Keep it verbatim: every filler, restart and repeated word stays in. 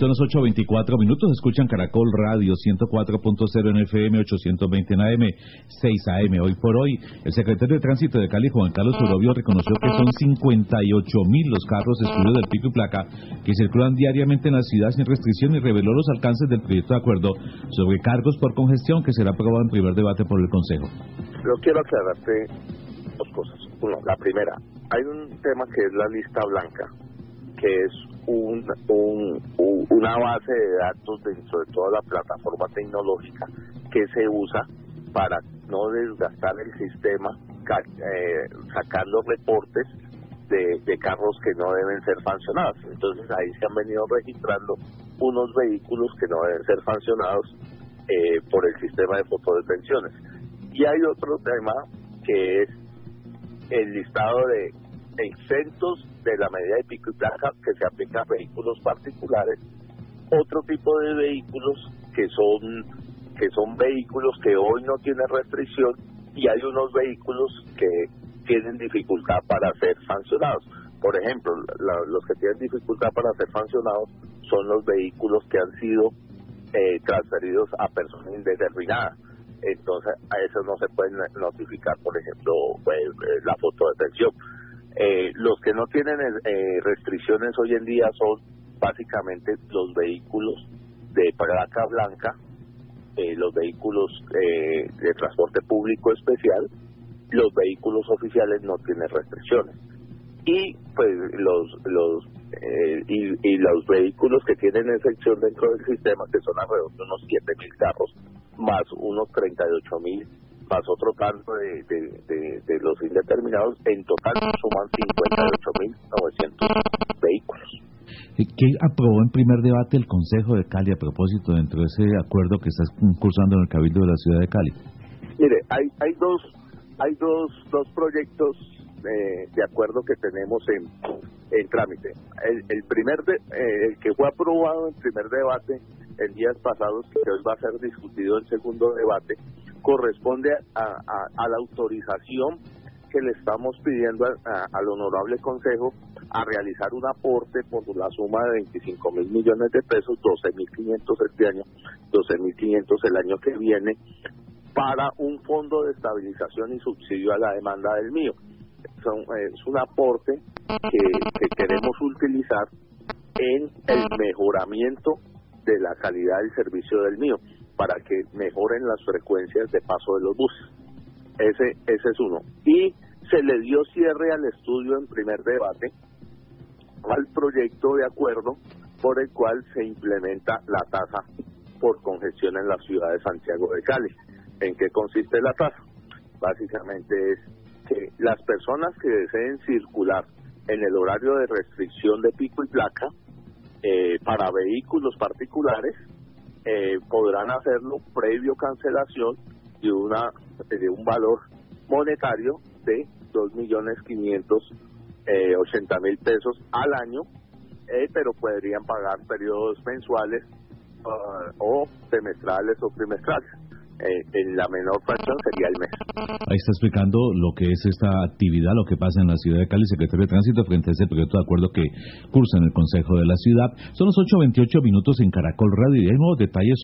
Son las ocho veinticuatro minutos, escuchan Caracol Radio ciento cuatro punto cero en F M, ochocientos veinte en A M, seis A M. Hoy por hoy, el secretario de Tránsito de Cali, Juan Carlos Urobio, reconoció que son cincuenta y ocho mil los carros excluidos del pico y placa que circulan diariamente en la ciudad sin restricción y reveló los alcances del proyecto de acuerdo sobre cargos por congestión que será aprobado en primer debate por el Consejo. Yo quiero aclararte dos cosas. Uno, la primera, hay un tema que es la lista blanca, que es un, un, un, una base de datos dentro de toda la plataforma tecnológica que se usa para no desgastar el sistema, eh, sacando reportes de, de carros que no deben ser sancionados. Entonces ahí se han venido registrando unos vehículos que no deben ser sancionados eh, por el sistema de fotodetenciones. Y hay otro tema que es el listado de exentos de la medida de pico y placa que se aplica a vehículos particulares, otro tipo de vehículos que son que son vehículos que hoy no tienen restricción, y hay unos vehículos que tienen dificultad para ser sancionados. Por ejemplo, la, los que tienen dificultad para ser sancionados son los vehículos que han sido eh, transferidos a personas indeterminadas. Entonces a esos no se pueden notificar, por ejemplo, pues, la fotodetención. Eh, los que no tienen eh, restricciones hoy en día son básicamente los vehículos de placa blanca, eh, los vehículos eh, de transporte público especial. Los vehículos oficiales no tienen restricciones, y pues los los eh, y, y los vehículos que tienen excepción dentro del sistema, que son alrededor de unos siete mil carros, más unos treinta y ocho mil, más otro tanto de, de, de, de los indeterminados, en total suman cincuenta y ocho mil novecientos vehículos. ¿Qué aprobó en primer debate el Consejo de Cali a propósito dentro de ese acuerdo que está cursando en el Cabildo de la ciudad de Cali? Mire, hay hay dos hay dos dos proyectos eh, de acuerdo que tenemos en, en trámite. El, el primer de, eh, el que fue aprobado en primer debate en días pasados, que hoy va a ser discutido en segundo debate, corresponde a, a, a la autorización que le estamos pidiendo a, a, al honorable Consejo a realizar un aporte por la suma de veinticinco mil millones de pesos, doce mil quinientos este año, doce mil quinientos el año que viene, para un fondo de estabilización y subsidio a la demanda del mío. Son, eh, es un aporte que, que queremos utilizar en el mejoramiento de la calidad del servicio del mío, para que mejoren las frecuencias de paso de los buses. Ese, ese es uno. Y se le dio cierre al estudio en primer debate, al proyecto de acuerdo por el cual se implementa la tasa por congestión en la ciudad de Santiago de Cali. ¿En qué consiste la tasa? Básicamente es que las personas que deseen circular en el horario de restricción de pico y placa eh, para vehículos particulares eh, podrán hacerlo previo cancelación de una de un valor monetario de dos millones quinientos ochenta mil pesos al año, eh, pero podrían pagar periodos mensuales uh, o semestrales o trimestrales. Eh, en la menor fracción sería el mes. Ahí está explicando lo que es esta actividad, lo que pasa en la ciudad de Cali, secretario de Tránsito, frente a ese proyecto de acuerdo que cursa en el Consejo de la Ciudad. Son los ocho veintiocho minutos en Caracol Radio y hay nuevos detalles